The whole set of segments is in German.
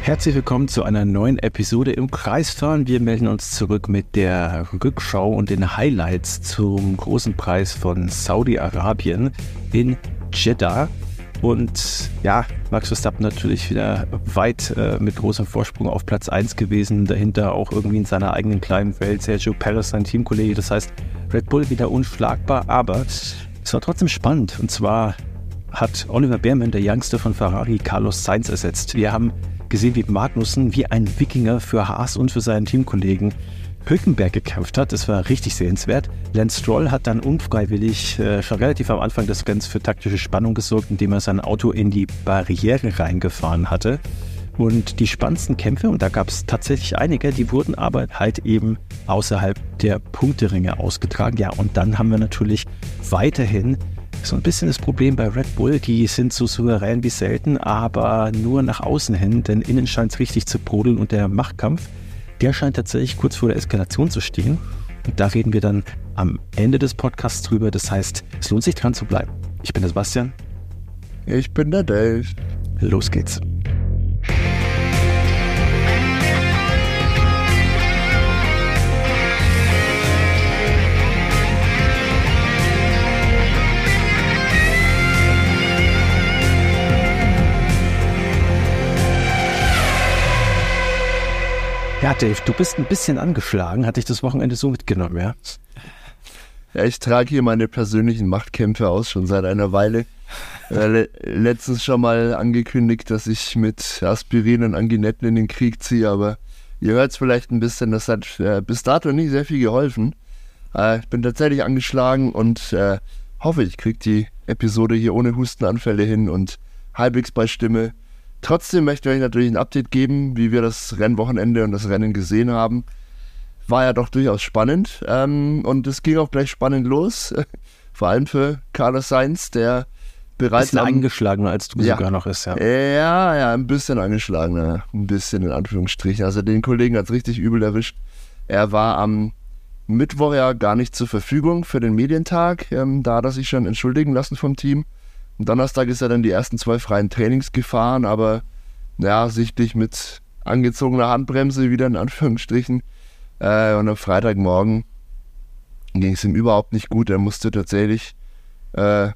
Herzlich willkommen zu einer neuen Episode im Kreisfahren. Wir melden uns zurück mit der Rückschau und den Highlights zum großen Preis von Saudi-Arabien in Jeddah. Und ja, Max Verstappen natürlich wieder weit mit großem Vorsprung auf Platz 1 gewesen. Dahinter auch irgendwie in seiner eigenen kleinen Welt Sergio Perez, sein Teamkollege. Das heißt, Red Bull wieder unschlagbar, aber es war trotzdem spannend. Und zwar hat Oliver Bearman, der Youngster von Ferrari, Carlos Sainz ersetzt. Wir haben gesehen, wie Magnussen wie ein Wikinger für Haas und für seinen Teamkollegen Hülkenberg gekämpft hat. Das war richtig sehenswert. Lance Stroll hat dann unfreiwillig schon relativ am Anfang des Rennens für taktische Spannung gesorgt, indem er sein Auto in die Barriere reingefahren hatte. Und die spannendsten Kämpfe, und da gab es tatsächlich einige, die wurden aber halt eben außerhalb der Punkteränge ausgetragen. Ja, und dann haben wir natürlich weiterhin so ein bisschen das Problem bei Red Bull, die sind so souverän wie selten, aber nur nach außen hin, denn innen scheint es richtig zu brodeln und der Machtkampf, der scheint tatsächlich kurz vor der Eskalation zu stehen. Und da reden wir dann am Ende des Podcasts drüber, das heißt, es lohnt sich dran zu bleiben. Ich bin der Sebastian. Ich bin der Dave. Los geht's. Ja, Dave, du bist ein bisschen angeschlagen. Hatte ich das Wochenende so mitgenommen, ja? Ja, ich trage hier meine persönlichen Machtkämpfe aus, schon seit einer Weile. Letztens schon mal angekündigt, dass ich mit Aspirin und Anginetten in den Krieg ziehe, aber ihr hört es vielleicht ein bisschen, das hat bis dato nicht sehr viel geholfen. Ich bin tatsächlich angeschlagen und hoffe, ich kriege die Episode hier ohne Hustenanfälle hin und halbwegs bei Stimme. Trotzdem möchte ich euch natürlich ein Update geben, wie wir das Rennwochenende und das Rennen gesehen haben. War ja doch durchaus spannend und es ging auch gleich spannend los, vor allem für Carlos Sainz, der bereits ein bisschen angeschlagener als du sogar noch ist, ja. Ja, ein bisschen angeschlagener, ein bisschen in Anführungsstrichen. Also den Kollegen hat es richtig übel erwischt. Er war am Mittwoch ja gar nicht zur Verfügung für den Medientag, da hat er sich schon entschuldigen lassen vom Team. Am Donnerstag ist er dann die ersten 2 freien Trainings gefahren, aber ja, sichtlich mit angezogener Handbremse wieder in Anführungsstrichen. Und am Freitagmorgen ging es ihm überhaupt nicht gut. Er musste tatsächlich, mehr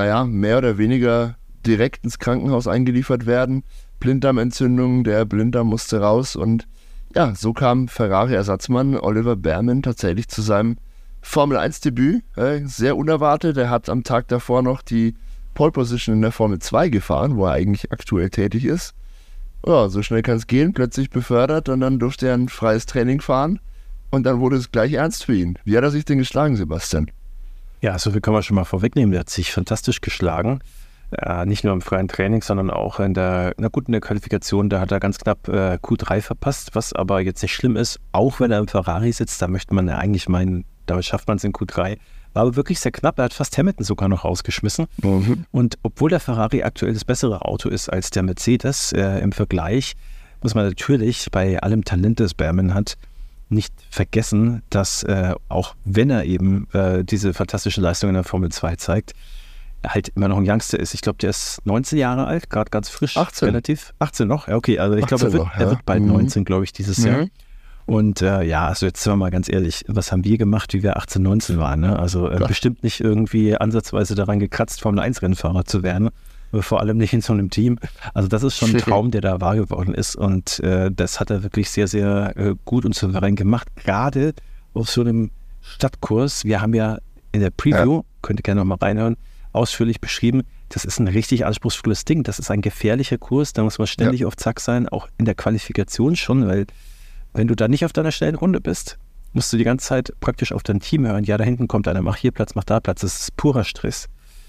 oder weniger direkt ins Krankenhaus eingeliefert werden. Blinddarmentzündung, der Blinddarm musste raus und ja, so kam Ferrari-Ersatzmann Oliver Bearman tatsächlich zu seinem Formel-1-Debüt. Sehr unerwartet. Er hat am Tag davor noch die Pole Position in der Formel 2 gefahren, wo er eigentlich aktuell tätig ist. Ja, so schnell kann es gehen, plötzlich befördert und dann durfte er ein freies Training fahren und dann wurde es gleich ernst für ihn. Wie hat er sich denn geschlagen, Sebastian? Ja, also wir können schon mal vorwegnehmen, der hat sich fantastisch geschlagen. Nicht nur im freien Training, sondern auch in der Qualifikation, da hat er ganz knapp Q3 verpasst, was aber jetzt nicht schlimm ist, auch wenn er im Ferrari sitzt, da möchte man ja eigentlich meinen, damit schafft man es in Q3. War aber wirklich sehr knapp, er hat fast Hamilton sogar noch rausgeschmissen. Und obwohl der Ferrari aktuell das bessere Auto ist als der Mercedes im Vergleich, muss man natürlich bei allem Talent, das Bearman hat, nicht vergessen, dass auch wenn er eben diese fantastische Leistung in der Formel 2 zeigt, er halt immer noch ein Youngster ist. Ich glaube, der ist 19 Jahre alt, gerade ganz frisch. 18. Relativ. 18 noch? Ja, okay, also ich glaube, er wird bald 19, glaube ich, dieses Jahr. Und also jetzt sind wir mal ganz ehrlich, was haben wir gemacht, wie wir 18, 19 waren? Ne? Also bestimmt nicht irgendwie ansatzweise daran gekratzt, Formel-1-Rennfahrer zu werden, vor allem nicht in so einem Team. Also das ist schon ein Traum, der da wahr geworden ist und das hat er wirklich sehr, sehr gut und souverän gemacht, gerade auf so einem Stadtkurs. Wir haben ja in der Preview, könnt ihr gerne noch mal reinhören, ausführlich beschrieben, das ist ein richtig anspruchsvolles Ding, das ist ein gefährlicher Kurs, da muss man ständig auf Zack sein, auch in der Qualifikation schon, weil wenn du da nicht auf deiner schnellen Runde bist, musst du die ganze Zeit praktisch auf dein Team hören. Ja, da hinten kommt einer, mach hier Platz, mach da Platz. Das ist purer Stress.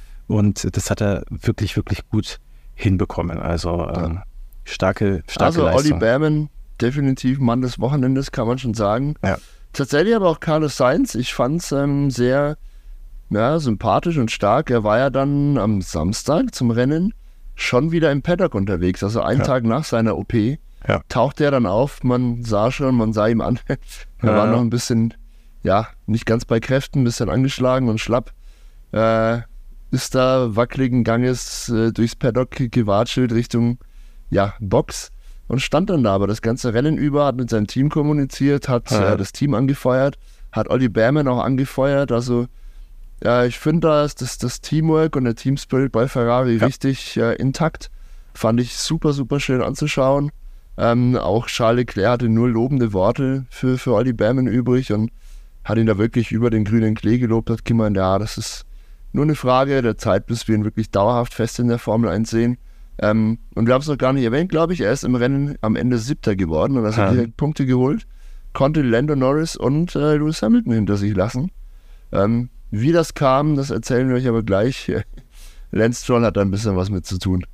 Und das hat er wirklich, wirklich gut hinbekommen. Also starke Leistung. Olli Bearman, definitiv Mann des Wochenendes, kann man schon sagen. Ja. Tatsächlich aber auch Carlos Sainz. Ich fand es sehr sympathisch und stark. Er war ja dann am Samstag zum Rennen schon wieder im Paddock unterwegs. Also einen Tag nach seiner OP. Tauchte er dann auf, man sah ihm an, er war noch ein bisschen, nicht ganz bei Kräften, ein bisschen angeschlagen und schlapp, ist da wackeligen Ganges durchs Paddock gewatschelt Richtung Box und stand dann da. Aber das ganze Rennen über hat mit seinem Team kommuniziert, hat das Team angefeuert, hat Ollie Behrman auch angefeuert. Also ja, ich finde, da ist das Teamwork und der Teamspirit bei Ferrari richtig intakt. Fand ich super, super schön anzuschauen. Auch Charles Leclerc hatte nur lobende Worte für Ollie Behrman übrig und hat ihn da wirklich über den grünen Klee gelobt, hat gemeint, ja, das ist nur eine Frage der Zeit, bis wir ihn wirklich dauerhaft fest in der Formel 1 sehen. Und wir haben es noch gar nicht erwähnt, glaube ich, er ist im Rennen am Ende 7. geworden und hat direkt Punkte geholt, konnte Lando Norris und Lewis Hamilton hinter sich lassen. Wie das kam, das erzählen wir euch aber gleich. Lance Stroll hat da ein bisschen was mit zu tun.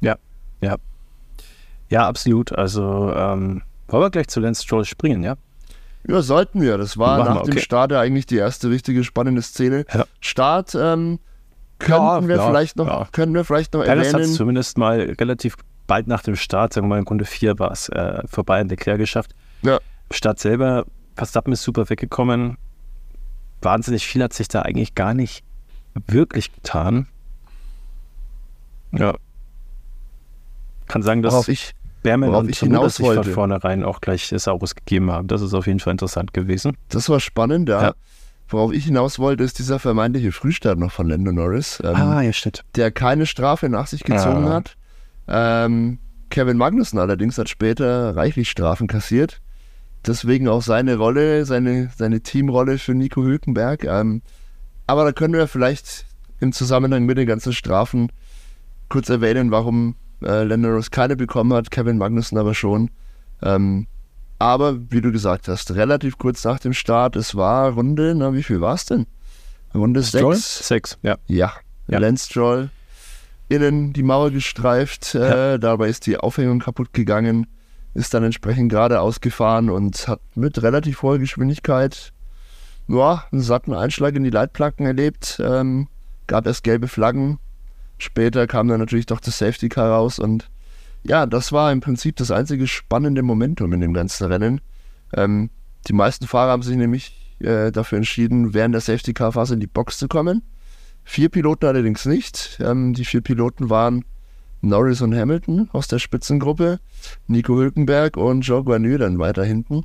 Ja, absolut. Also wollen wir gleich zu Lance Stroll springen, ja? Ja, sollten wir. Das war nach dem Start ja eigentlich die erste richtige spannende Szene. Ja. Start könnten wir vielleicht noch erwähnen. Das hat es zumindest mal relativ bald nach dem Start, sagen wir mal in Runde 4 war es vorbei an Leclerc geschafft. Ja. Start selber, Verstappen ist super weggekommen. Wahnsinnig viel hat sich da eigentlich gar nicht wirklich getan. Ja. Kann sagen, dass Behrman und Tsunoda sich von vornherein auch gleich Saurus gegeben haben. Das ist auf jeden Fall interessant gewesen. Das war spannend, ja. Worauf ich hinaus wollte, ist dieser vermeintliche Frühstart noch von Lando Norris. Ja, stimmt. Der keine Strafe nach sich gezogen hat. Kevin Magnussen allerdings hat später reichlich Strafen kassiert. Deswegen auch seine Rolle, seine Teamrolle für Nico Hülkenberg. Aber da können wir vielleicht im Zusammenhang mit den ganzen Strafen kurz erwähnen, warum Lando Norris keine bekommen hat, Kevin Magnussen aber schon. Aber wie du gesagt hast, relativ kurz nach dem Start, es war Runde, wie viel war es denn? Runde 6. 6, ja. Ja, Lance Stroll innen die Mauer gestreift, dabei ist die Aufhängung kaputt gegangen, ist dann entsprechend geradeaus gefahren und hat mit relativ hoher Geschwindigkeit einen satten Einschlag in die Leitplanken erlebt, gab erst gelbe Flaggen. Später kam dann natürlich doch das Safety Car raus und ja, das war im Prinzip das einzige spannende Momentum in dem ganzen Rennen. Die meisten Fahrer haben sich nämlich dafür entschieden, während der Safety Car Phase in die Box zu kommen. 4 Piloten allerdings nicht. Die 4 Piloten waren Norris und Hamilton aus der Spitzengruppe, Nico Hülkenberg und Zhou Guanyu dann weiter hinten.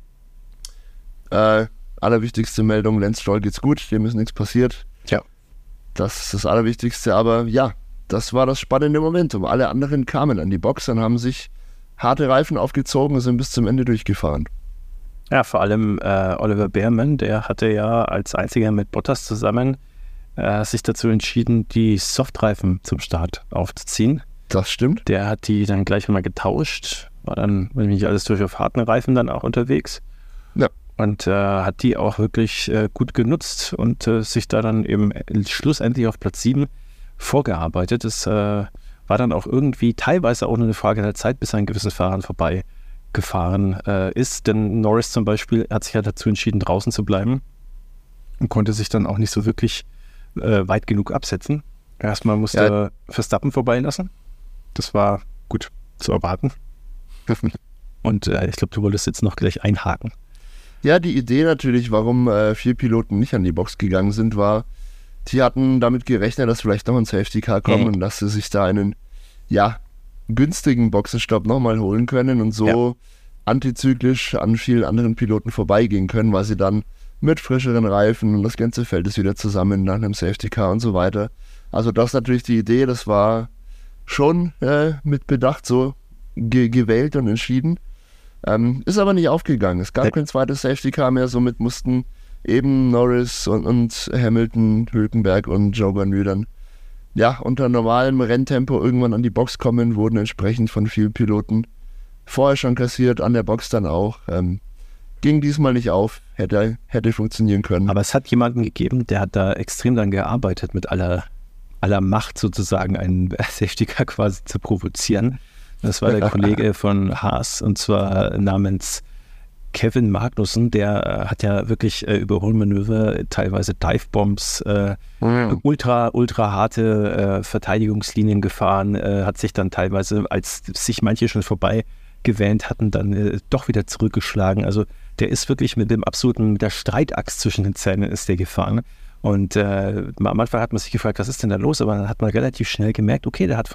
Ja. Allerwichtigste Meldung, Lance Stroll geht's gut, dem ist nichts passiert. Ja. Das ist das Allerwichtigste, aber ja, das war das spannende Momentum. Alle anderen kamen an die Box und haben sich harte Reifen aufgezogen und sind bis zum Ende durchgefahren. Ja, vor allem Oliver Behrman, der hatte ja als einziger mit Bottas zusammen sich dazu entschieden, die Softreifen zum Start aufzuziehen. Das stimmt. Der hat die dann gleich mal getauscht, war dann, wenn mich nicht alles durch, auf harten Reifen dann auch unterwegs. Ja. Und hat die auch wirklich gut genutzt und sich da dann eben schlussendlich auf Platz 7 vorgearbeitet. Das war dann auch irgendwie teilweise auch nur eine Frage der Zeit, bis ein gewisses Fahrern vorbeigefahren ist. Denn Norris zum Beispiel hat sich ja dazu entschieden, draußen zu bleiben und konnte sich dann auch nicht so wirklich weit genug absetzen. Erstmal musste Verstappen vorbeilassen. Das war gut zu erwarten. Und ich glaube, du wolltest jetzt noch gleich einhaken. Ja, die Idee natürlich, warum 4 Piloten nicht an die Box gegangen sind, war, die hatten damit gerechnet, dass vielleicht noch ein Safety Car kommt und dass sie sich da einen, günstigen Boxenstopp nochmal holen können und so antizyklisch an vielen anderen Piloten vorbeigehen können, weil sie dann mit frischeren Reifen und das ganze Feld ist wieder zusammen nach einem Safety Car und so weiter. Also das ist natürlich die Idee, das war schon mit Bedacht so gewählt und entschieden. Ist aber nicht aufgegangen. Es gab kein zweites Safety Car mehr, somit mussten eben Norris und Hamilton, Hülkenberg und Zhou Guanyu dann unter normalem Renntempo irgendwann an die Box kommen, wurden entsprechend von vielen Piloten vorher schon kassiert, an der Box dann auch. Ging diesmal nicht auf, hätte funktionieren können. Aber es hat jemanden gegeben, der hat da extrem dann gearbeitet, mit aller Macht sozusagen einen Safety Car quasi zu provozieren. Das war der Kollege von Haas, und zwar namens Kevin Magnussen. Der hat ja wirklich Überholmanöver, teilweise Divebombs, ultra harte Verteidigungslinien gefahren, hat sich dann teilweise, als sich manche schon vorbei gewähnt hatten, dann doch wieder zurückgeschlagen. Also der ist wirklich mit der Streitaxt zwischen den Zähnen ist der gefahren. Und am Anfang hat man sich gefragt, was ist denn da los? Aber dann hat man relativ schnell gemerkt, okay, der hat von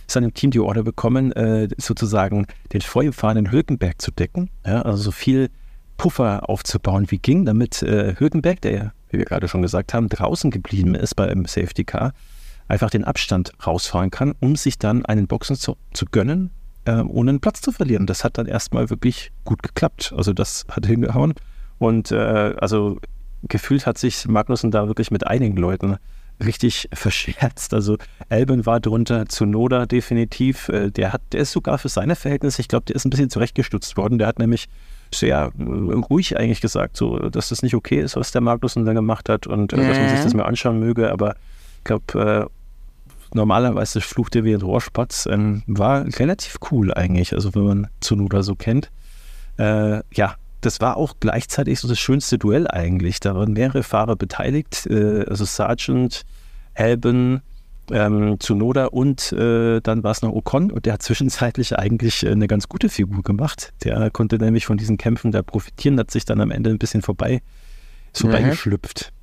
seinem Team die Order bekommen, sozusagen den vor ihm fahrenden Hülkenberg zu decken, ja, also so viel Puffer aufzubauen wie ging, damit Hülkenberg, der ja, wie wir gerade schon gesagt haben, draußen geblieben ist beim Safety Car, einfach den Abstand rausfahren kann, um sich dann einen Boxen zu gönnen, ohne einen Platz zu verlieren. Das hat dann erstmal wirklich gut geklappt. Also das hat hingehauen. Und also gefühlt hat sich Magnussen da wirklich mit einigen Leuten richtig verscherzt. Also Albon war drunter, Tsunoda definitiv. Der ist sogar für seine Verhältnisse, ich glaube, der ist ein bisschen zurechtgestutzt worden. Der hat nämlich sehr ruhig eigentlich gesagt, so, dass das nicht okay ist, was der Magnussen da gemacht hat und dass man sich das mal anschauen möge. Aber ich glaube, normalerweise flucht er wie ein Rohrspatz. War relativ cool eigentlich, also wenn man Tsunoda so kennt. Ja, das war auch gleichzeitig so das schönste Duell eigentlich. Da waren mehrere Fahrer beteiligt, also Sargent, Albon, Tsunoda und dann war es noch Ocon und der hat zwischenzeitlich eigentlich eine ganz gute Figur gemacht. Der konnte nämlich von diesen Kämpfen da profitieren, hat sich dann am Ende ein bisschen vorbeigeschlüpft.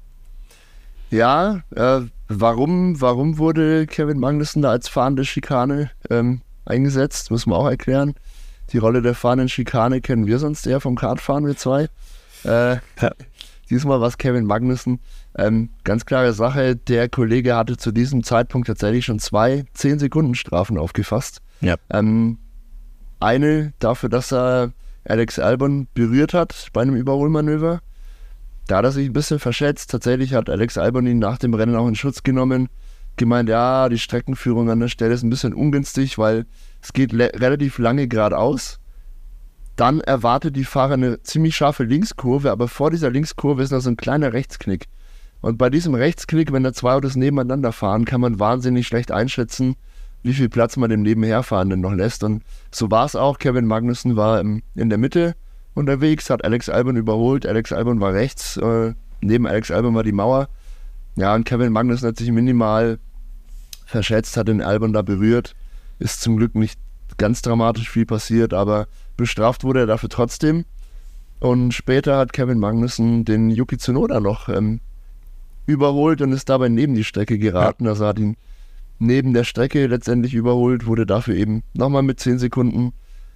Ja, warum wurde Kevin Magnussen da als fahrende Schikane eingesetzt? Muss man auch erklären. Die Rolle der fahrenden Schikane kennen wir sonst eher vom Kartfahren, wir zwei. Diesmal war es Kevin Magnussen. Ganz klare Sache, der Kollege hatte zu diesem Zeitpunkt tatsächlich schon 2 10-Sekunden-Strafen aufgefasst. Ja. Eine dafür, dass er Alex Albon berührt hat bei einem Überholmanöver. Da hat er sich ein bisschen verschätzt. Tatsächlich hat Alex Albon ihn nach dem Rennen auch in Schutz genommen. Gemeint, ja, die Streckenführung an der Stelle ist ein bisschen ungünstig, weil es geht relativ lange geradeaus. Dann erwartet die Fahrer eine ziemlich scharfe Linkskurve, aber vor dieser Linkskurve ist noch so ein kleiner Rechtsknick. Und bei diesem Rechtsknick, wenn da 2 Autos nebeneinander fahren, kann man wahnsinnig schlecht einschätzen, wie viel Platz man dem Nebenherfahrenden noch lässt. Und so war es auch. Kevin Magnussen war in der Mitte unterwegs, hat Alex Albon überholt. Alex Albon war rechts, neben Alex Albon war die Mauer. Ja, und Kevin Magnussen hat sich minimal verschätzt, hat den Albon da berührt. Ist zum Glück nicht ganz dramatisch viel passiert, aber bestraft wurde er dafür trotzdem. Und später hat Kevin Magnussen den Yuki Tsunoda noch überholt und ist dabei neben die Strecke geraten. Also hat ihn neben der Strecke letztendlich überholt, wurde dafür eben nochmal mit 10 Sekunden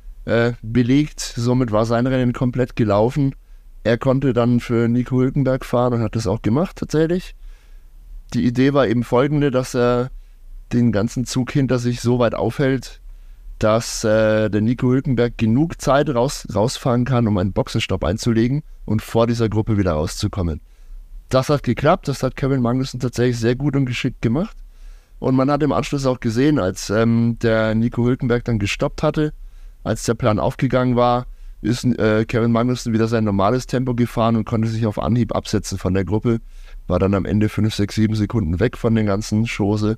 belegt. Somit war sein Rennen komplett gelaufen. Er konnte dann für Nico Hülkenberg fahren und hat das auch gemacht tatsächlich. Die Idee war eben folgende, dass er den ganzen Zug hinter sich so weit aufhält, dass der Nico Hülkenberg genug Zeit rausfahren kann, um einen Boxenstopp einzulegen und vor dieser Gruppe wieder rauszukommen. Das hat geklappt, das hat Kevin Magnussen tatsächlich sehr gut und geschickt gemacht. Und man hat im Anschluss auch gesehen, als der Nico Hülkenberg dann gestoppt hatte, als der Plan aufgegangen war, ist Kevin Magnussen wieder sein normales Tempo gefahren und konnte sich auf Anhieb absetzen von der Gruppe. War dann am Ende 5, 6, 7 Sekunden weg von den ganzen Chose.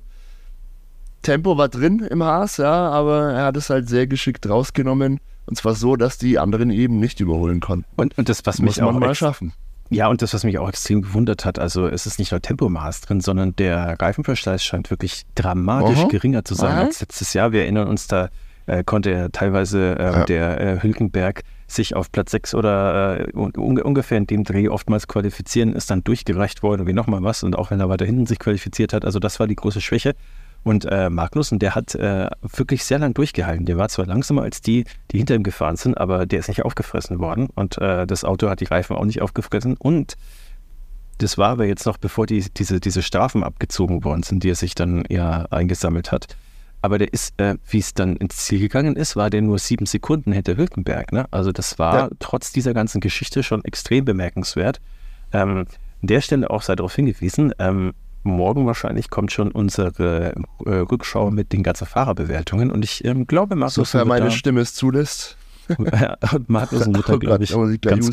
Tempo war drin im Haas, ja, aber er hat es halt sehr geschickt rausgenommen. Und zwar so, dass die anderen eben nicht überholen konnten. Und das, was mich muss man mal schaffen. Ja, und das, was mich auch extrem gewundert hat, also es ist nicht nur Tempomaß drin, sondern der Reifenverschleiß scheint wirklich dramatisch geringer zu sein als letztes Jahr. Wir erinnern uns, da konnte er teilweise der Hülkenberg sich auf Platz 6 oder ungefähr in dem Dreh oftmals qualifizieren, ist dann durchgereicht worden wie nochmal was und auch wenn er weiter hinten sich qualifiziert hat, also das war die große Schwäche. Und Magnussen, der hat wirklich sehr lang durchgehalten. Der war zwar langsamer als die hinter ihm gefahren sind, aber der ist nicht aufgefressen worden und das Auto hat die Reifen auch nicht aufgefressen und das war aber jetzt noch, bevor diese Strafen abgezogen worden sind, die er sich dann ja eingesammelt hat. Aber der ist, wie es dann ins Ziel gegangen ist, war der nur 7 Sekunden hinter Hülkenberg. Ne? Also das war trotz dieser ganzen Geschichte schon extrem bemerkenswert. An der Stelle auch sei darauf hingewiesen, morgen wahrscheinlich kommt schon unsere Rückschau mit den ganzen Fahrerbewertungen und ich glaube, Magnussen sofern meine Stimme es zulässt. Magnussen wird da, glaube ich,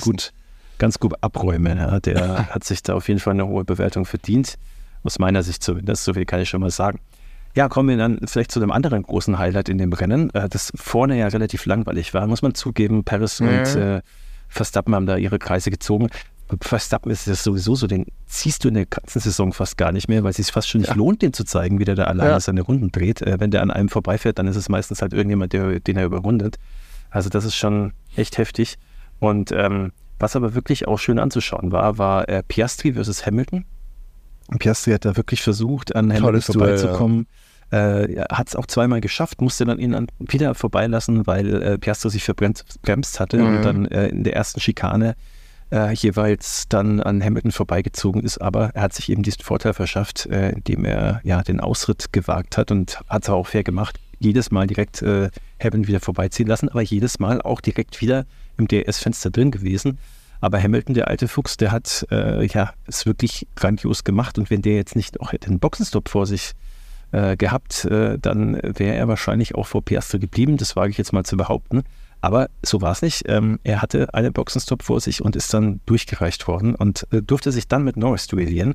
ganz gut abräumen. Ja? Der hat sich da auf jeden Fall eine hohe Bewertung verdient. Aus meiner Sicht zumindest, so viel kann ich schon mal sagen. Ja, kommen wir dann vielleicht zu einem anderen großen Highlight in dem Rennen, das vorne ja relativ langweilig war, muss man zugeben. Perez und Verstappen haben da ihre Kreise gezogen. Verstappen ist das sowieso so, den ziehst du in der ganzen Saison fast gar nicht mehr, weil es sich fast schon nicht lohnt, den zu zeigen, wie der da alleine seine Runden dreht. Wenn der an einem vorbeifährt, dann ist es meistens halt irgendjemand, den er überrundet. Also das ist schon echt heftig. Und was aber wirklich auch schön anzuschauen war Piastri versus Hamilton. Piastri hat da wirklich versucht, an Hamilton vorbeizukommen. hat es auch zweimal geschafft, musste dann ihn wieder vorbeilassen, weil Piastri sich verbremst hatte und dann in der ersten Schikane jeweils dann an Hamilton vorbeigezogen ist, aber er hat sich eben diesen Vorteil verschafft, indem er den Ausritt gewagt hat und hat es auch fair gemacht. Jedes Mal direkt Hamilton wieder vorbeiziehen lassen, aber jedes Mal auch direkt wieder im DRS-Fenster drin gewesen. Aber Hamilton, der alte Fuchs, der hat es wirklich grandios gemacht und wenn der jetzt nicht auch den Boxenstopp vor sich gehabt, dann wäre er wahrscheinlich auch vor Piastri geblieben, das wage ich jetzt mal zu behaupten. Aber so war es nicht. Er hatte einen Boxenstopp vor sich und ist dann durchgereicht worden und durfte sich dann mit Norris duellieren.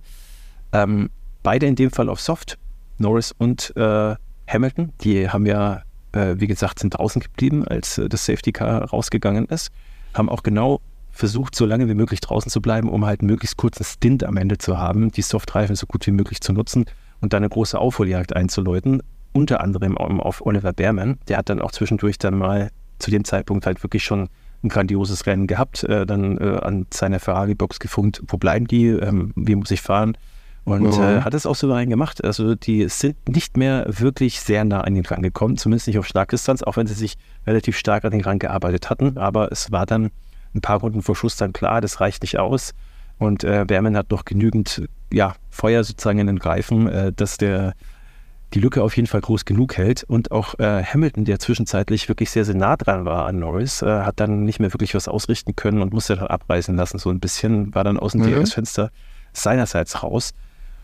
Beide in dem Fall auf Soft, Norris und Hamilton. Die haben wie gesagt, sind draußen geblieben, als das Safety Car rausgegangen ist. Haben auch genau versucht, so lange wie möglich draußen zu bleiben, um halt einen möglichst kurzen Stint am Ende zu haben, die Softreifen so gut wie möglich zu nutzen und dann eine große Aufholjagd einzuläuten. Unter anderem auf Oliver Bearman. Der hat dann auch zwischendurch dann mal zu dem Zeitpunkt halt wirklich schon ein grandioses Rennen gehabt, dann an seiner Ferrari-Box gefunkt, wo bleiben die, wie muss ich fahren und hat es auch souverän gemacht. Also die sind nicht mehr wirklich sehr nah an den Rang gekommen, zumindest nicht auf Schlagdistanz, auch wenn sie sich relativ stark an den Rang gearbeitet hatten, aber es war dann ein paar Runden vor Schluss dann klar, das reicht nicht aus und Bearman hat noch genügend Feuer sozusagen in den Reifen, dass die Lücke auf jeden Fall groß genug hält und auch Hamilton, der zwischenzeitlich wirklich sehr, sehr nah dran war an Norris, hat dann nicht mehr wirklich was ausrichten können und musste dann abreißen lassen, so ein bisschen, war dann aus dem DRS-Fenster seinerseits raus.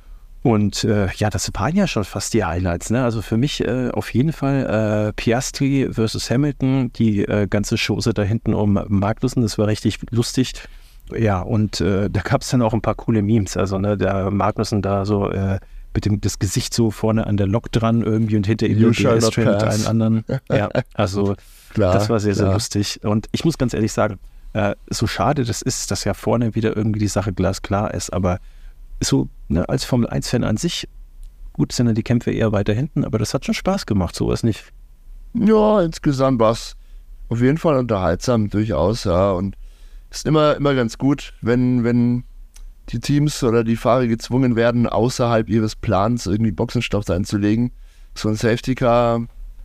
Und das waren ja schon fast die Highlights, ne? Also für mich auf jeden Fall Piastri versus Hamilton, die ganze Chose da hinten um Magnussen, das war richtig lustig. Ja, und da gab es dann auch ein paar coole Memes, also der Magnussen da so mit das Gesicht so vorne an der Lok dran irgendwie und hinter ihm der DS-Train mit allen anderen. Ja, also klar, das war sehr, sehr lustig. Und ich muss ganz ehrlich sagen, so schade das ist, dass ja vorne wieder irgendwie die Sache glasklar ist, aber so als Formel-1-Fan an sich, gut sind dann die Kämpfe eher weiter hinten, aber das hat schon Spaß gemacht, sowas nicht. Ja, insgesamt war es auf jeden Fall unterhaltsam, durchaus, ja. Und es ist immer ganz gut, wenn die Teams oder die Fahrer gezwungen werden, außerhalb ihres Plans irgendwie Boxenstopp einzulegen. So ein Safety Car,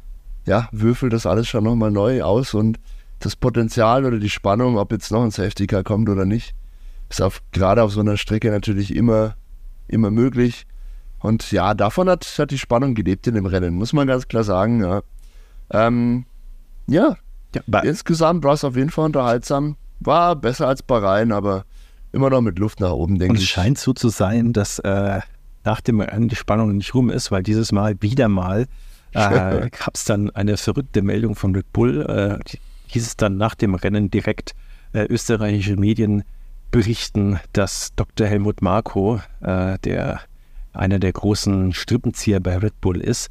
würfelt das alles schon nochmal neu aus und das Potenzial oder die Spannung, ob jetzt noch ein Safety Car kommt oder nicht, ist gerade auf so einer Strecke natürlich immer möglich. Und davon hat die Spannung gelebt in dem Rennen, muss man ganz klar sagen. Insgesamt war es auf jeden Fall unterhaltsam. War besser als Bahrain, aber immer noch mit Luft nach oben, denke ich. Und es scheint so zu sein, dass nach dem Rennen die Spannung nicht rum ist, weil dieses Mal wieder mal gab es dann eine verrückte Meldung von Red Bull. Hieß es dann nach dem Rennen direkt, österreichische Medien berichten, dass Dr. Helmut Marko, der einer der großen Strippenzieher bei Red Bull ist,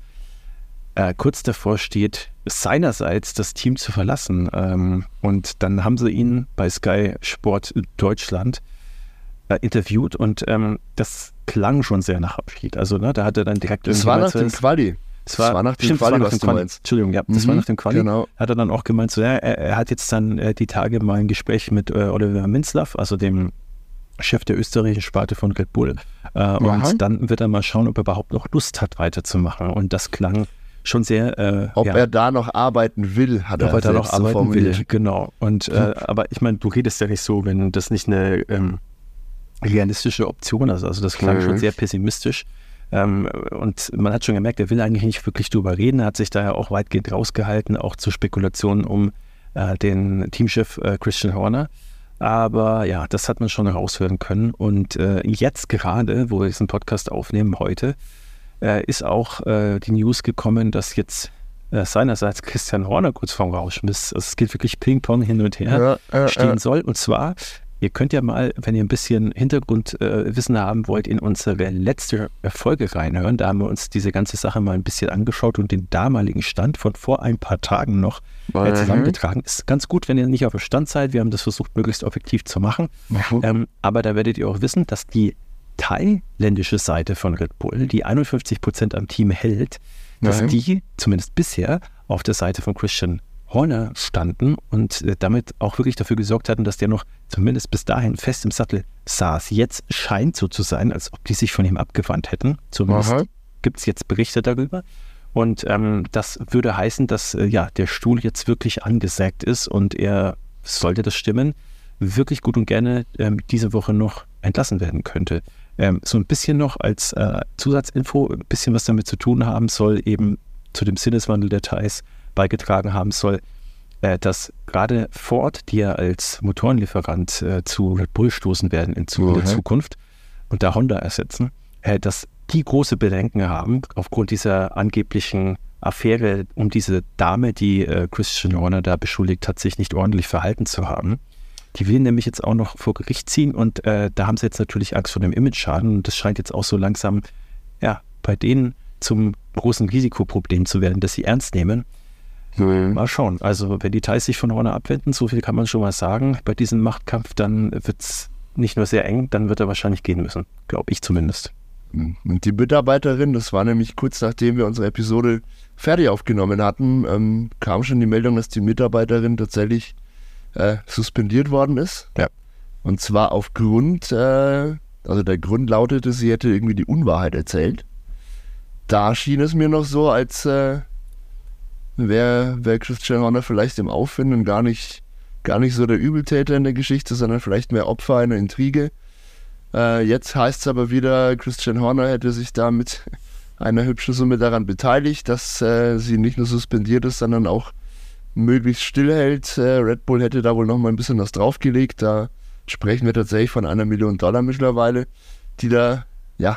kurz davor steht, seinerseits das Team zu verlassen. Und dann haben sie ihn bei Sky Sport Deutschland interviewt und das klang schon sehr nach Abschied. Also da hat er dann direkt... Das war nach dem Quali. Das war nach dem Quali, was du meinst. Entschuldigung, das war nach dem Quali. Genau. Hat er dann auch gemeint, er hat jetzt dann die Tage mal ein Gespräch mit Oliver Minzlaff, also dem Chef der österreichischen Sparte von Red Bull. Und dann wird er mal schauen, ob er überhaupt noch Lust hat, weiterzumachen. Und das klang schon sehr... ob er da noch arbeiten will, hat er da noch arbeiten will. Genau. Und aber ich meine, du redest ja nicht so, wenn das nicht eine realistische Option ist. Also das klang schon sehr pessimistisch. Und man hat schon gemerkt, er will eigentlich nicht wirklich drüber reden. Er hat sich daher auch weitgehend rausgehalten, auch zu Spekulationen um den Teamchef Christian Horner. Aber das hat man schon heraushören können. Und jetzt gerade, wo wir diesen Podcast aufnehmen heute, ist auch die News gekommen, dass jetzt seinerseits Christian Horner kurz vorm Rausschmiss, also es geht wirklich Ping-Pong hin und her, stehen soll. Und zwar, ihr könnt ja mal, wenn ihr ein bisschen Hintergrundwissen haben wollt, in unsere letzte Folge reinhören. Da haben wir uns diese ganze Sache mal ein bisschen angeschaut und den damaligen Stand von vor ein paar Tagen noch zusammengetragen. Ist ganz gut, wenn ihr nicht auf dem Stand seid. Wir haben das versucht, möglichst objektiv zu machen. Aber da werdet ihr auch wissen, dass die thailändische Seite von Red Bull, die 51% am Team hält, dass die zumindest bisher auf der Seite von Christian Horner standen und damit auch wirklich dafür gesorgt hatten, dass der noch zumindest bis dahin fest im Sattel saß. Jetzt scheint so zu sein, als ob die sich von ihm abgewandt hätten. Zumindest gibt es jetzt Berichte darüber. Und das würde heißen, dass der Stuhl jetzt wirklich angesägt ist und er, sollte das stimmen, wirklich gut und gerne diese Woche noch entlassen werden könnte. So ein bisschen noch als Zusatzinfo, ein bisschen was damit zu tun haben soll, eben zu dem Sinneswandel der Thais beigetragen haben soll, dass gerade Ford, die ja als Motorenlieferant zu Red Bull stoßen werden in der Zukunft und da Honda ersetzen, dass die große Bedenken haben, aufgrund dieser angeblichen Affäre um diese Dame, die Christian Horner da beschuldigt hat, sich nicht ordentlich verhalten zu haben. Die will nämlich jetzt auch noch vor Gericht ziehen und da haben sie jetzt natürlich Angst vor dem Image-Schaden und das scheint jetzt auch so langsam bei denen zum großen Risikoproblem zu werden, das sie ernst nehmen. Mal schauen. Also wenn die Thais sich von Horner abwenden, so viel kann man schon mal sagen, bei diesem Machtkampf, dann wird es nicht nur sehr eng, dann wird er wahrscheinlich gehen müssen, glaube ich zumindest. Und die Mitarbeiterin, das war nämlich kurz nachdem wir unsere Episode fertig aufgenommen hatten, kam schon die Meldung, dass die Mitarbeiterin tatsächlich suspendiert worden ist. Ja. Und zwar aufgrund, der Grund lautete, sie hätte irgendwie die Unwahrheit erzählt. Da schien es mir noch so, als wäre Christian Horner vielleicht im Auffinden gar nicht so der Übeltäter in der Geschichte, sondern vielleicht mehr Opfer einer Intrige. Jetzt heißt es aber wieder, Christian Horner hätte sich da mit einer hübschen Summe daran beteiligt, dass sie nicht nur suspendiert ist, sondern auch möglichst stillhält. Red Bull hätte da wohl noch mal ein bisschen was draufgelegt. Da sprechen wir tatsächlich von $1 Million mittlerweile, die da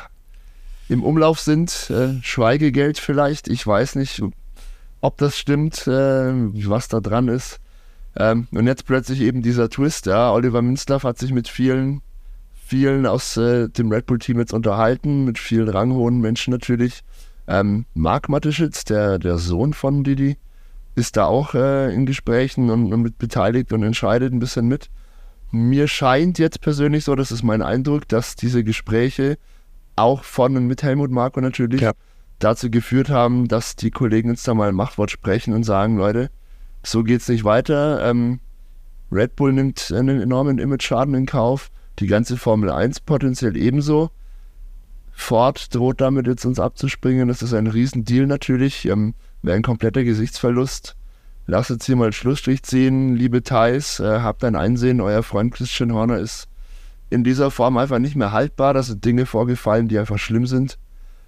im Umlauf sind. Schweigegeld vielleicht, ich weiß nicht, ob das stimmt, was da dran ist. Und jetzt plötzlich eben dieser Twist. Ja, Oliver Minzlaff hat sich mit vielen aus dem Red Bull-Team jetzt unterhalten, mit vielen ranghohen Menschen natürlich. Marc Mateschitz, der Sohn von Didi, ist da auch in Gesprächen und mit beteiligt und entscheidet ein bisschen mit. Mir scheint jetzt persönlich so, das ist mein Eindruck, dass diese Gespräche auch von und mit Helmut Marko natürlich dazu geführt haben, dass die Kollegen jetzt da mal ein Machtwort sprechen und sagen, Leute, so geht's nicht weiter. Red Bull nimmt einen enormen Image-Schaden in Kauf, die ganze Formel 1 potenziell ebenso. Ford droht damit jetzt uns abzuspringen, das ist ein Riesendeal natürlich, wäre ein kompletter Gesichtsverlust. Lasst jetzt hier mal einen Schlussstrich ziehen, liebe Thais, habt ein Einsehen, euer Freund Christian Horner ist in dieser Form einfach nicht mehr haltbar, da sind Dinge vorgefallen, die einfach schlimm sind.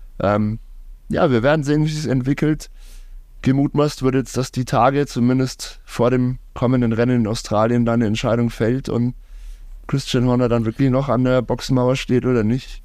Wir werden sehen, wie sich es entwickelt. Gemutmaßt wird jetzt, dass die Tage zumindest vor dem kommenden Rennen in Australien dann eine Entscheidung fällt und Christian Horner dann wirklich noch an der Boxenmauer steht oder nicht.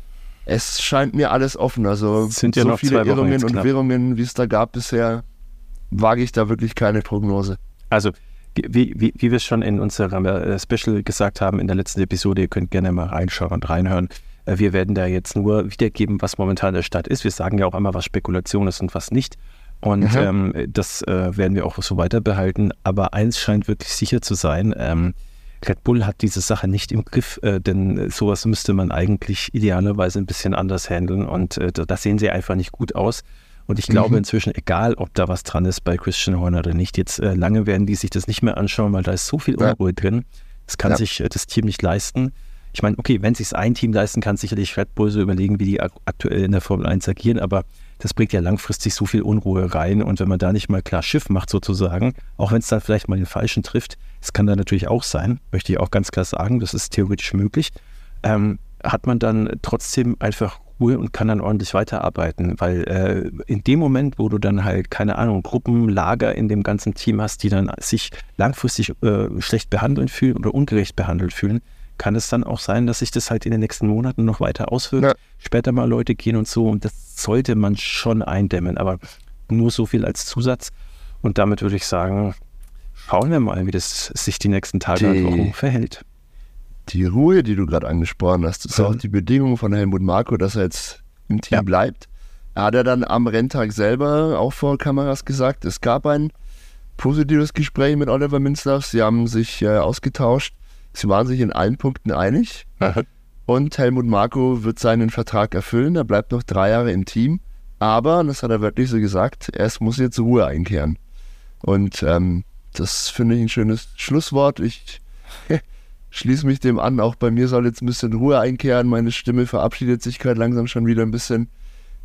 Es scheint mir alles offen, also sind ja so noch viele 2 Wochen Irrungen jetzt und knapp. Wirrungen, wie es da gab bisher, wage ich da wirklich keine Prognose. Also wie wir es schon in unserem Special gesagt haben in der letzten Episode, ihr könnt gerne mal reinschauen und reinhören. Wir werden da jetzt nur wiedergeben, was momentan der Stand ist. Wir sagen ja auch immer, was Spekulation ist und was nicht. Und das werden wir auch so weiter behalten. Aber eins scheint wirklich sicher zu sein, Red Bull hat diese Sache nicht im Griff, denn sowas müsste man eigentlich idealerweise ein bisschen anders handeln und da sehen sie einfach nicht gut aus. Und ich glaube inzwischen, egal ob da was dran ist bei Christian Horner oder nicht, jetzt lange werden die sich das nicht mehr anschauen, weil da ist so viel Unruhe drin. Das kann sich das Team nicht leisten. Ich meine, okay, wenn sich ein Team leisten kann, sicherlich Red Bull so überlegen, wie die aktuell in der Formel 1 agieren, aber das bringt ja langfristig so viel Unruhe rein und wenn man da nicht mal klar Schiff macht sozusagen, auch wenn es dann vielleicht mal den Falschen trifft, das kann da natürlich auch sein, möchte ich auch ganz klar sagen, das ist theoretisch möglich, hat man dann trotzdem einfach Ruhe und kann dann ordentlich weiterarbeiten, weil in dem Moment, wo du dann halt, keine Ahnung, Gruppenlager in dem ganzen Team hast, die dann sich langfristig schlecht behandelt fühlen oder ungerecht behandelt fühlen, kann es dann auch sein, dass sich das halt in den nächsten Monaten noch weiter auswirkt, später mal Leute gehen und so und das sollte man schon eindämmen, aber nur so viel als Zusatz und damit würde ich sagen, schauen wir mal, wie das sich die nächsten Tage und Wochen verhält. Die Ruhe, die du gerade angesprochen hast, ist auch die Bedingung von Helmut Marko, dass er jetzt im Team bleibt. Er hat ja dann am Renntag selber auch vor Kameras gesagt, es gab ein positives Gespräch mit Oliver Minzlaff, sie haben sich ausgetauscht, sie waren sich in allen Punkten einig und Helmut Marko wird seinen Vertrag erfüllen, er bleibt noch 3 Jahre im Team, aber, und das hat er wörtlich so gesagt, es muss jetzt Ruhe einkehren. Und das finde ich ein schönes Schlusswort. Ich schließe mich dem an, auch bei mir soll jetzt ein bisschen Ruhe einkehren, meine Stimme verabschiedet sich gerade langsam schon wieder ein bisschen. Ich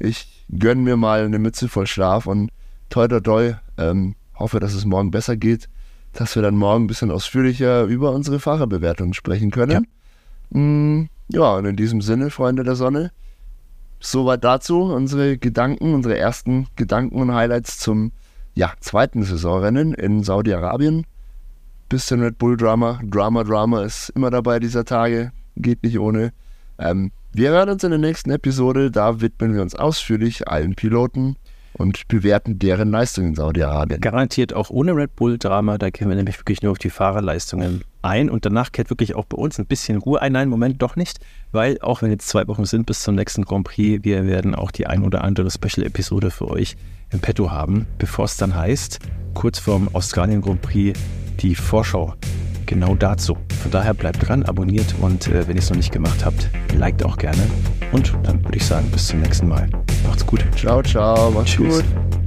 gönn mir mal eine Mütze voll Schlaf und toi toi toi, hoffe, dass es morgen besser geht, dass wir dann morgen ein bisschen ausführlicher über unsere Fahrerbewertungen sprechen können. Ja, und in diesem Sinne, Freunde der Sonne, soweit dazu unsere ersten Gedanken und Highlights zum zweiten Saisonrennen in Saudi-Arabien. Bisschen Red Bull Drama ist immer dabei dieser Tage, geht nicht ohne. Wir hören uns in der nächsten Episode, da widmen wir uns ausführlich allen Piloten und bewerten deren Leistungen in Saudi-Arabien. Garantiert auch ohne Red Bull Drama, da gehen wir nämlich wirklich nur auf die Fahrerleistungen ein und danach kehrt wirklich auch bei uns ein bisschen Ruhe ein. Nein, Moment, doch nicht, weil auch wenn jetzt 2 Wochen sind bis zum nächsten Grand Prix, wir werden auch die ein oder andere Special-Episode für euch im Petto haben, bevor es dann heißt, kurz vorm Australien Grand Prix, die Vorschau genau dazu. Von daher bleibt dran, abonniert und wenn ihr es noch nicht gemacht habt, liked auch gerne und dann würde ich sagen, bis zum nächsten Mal. Macht's gut. Ciao, macht's Tschüss. gut.